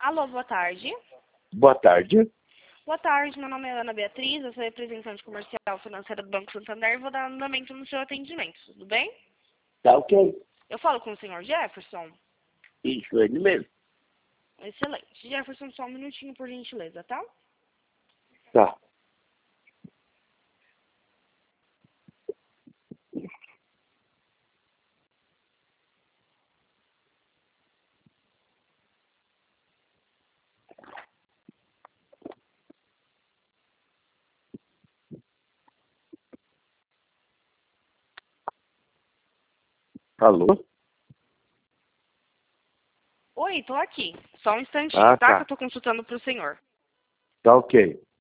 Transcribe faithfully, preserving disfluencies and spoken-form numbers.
Alô, boa tarde. Boa tarde. Boa tarde, meu nome é Ana Beatriz, eu sou representante comercial financeira do Banco Santander e vou dar andamento no seu atendimento, tudo bem? Tá ok. Eu falo com o senhor Jefferson? Isso, ele mesmo. Excelente. Jefferson, só um minutinho, por gentileza, tá? Tá. Alô? Oi, tô aqui. Só um instantinho, Ah, tá? Que tá. eu tô consultando pro senhor. Tá ok.